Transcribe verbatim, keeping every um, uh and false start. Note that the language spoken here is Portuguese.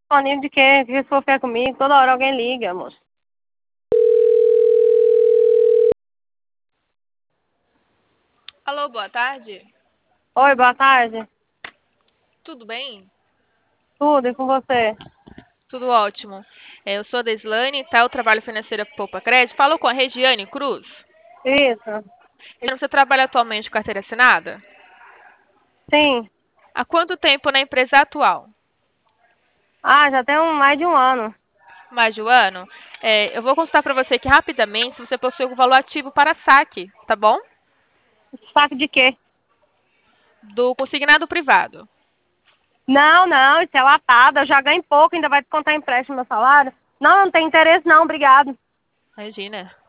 Disponível de quê? Que se for ficar comigo, toda hora alguém liga, moço. Alô, boa tarde. Oi, boa tarde. Tudo bem? Tudo, e com você? Tudo ótimo. É, eu sou a Deslane, tá? Eu trabalho financeira Poupa Crédito. Falo com a Regiane Cruz. Isso. Você trabalha atualmente com carteira assinada? Sim. Há quanto tempo na empresa atual? Ah, já tem um, mais de um ano. Mais de um ano? É, eu vou consultar para você aqui rapidamente se você possui algum valor ativo para saque, tá bom? Saque de quê? Do consignado privado. Não, não, isso é latada. Eu já ganho pouco, ainda vai descontar empréstimo no meu salário. Não, não tem interesse não, obrigado. Imagina.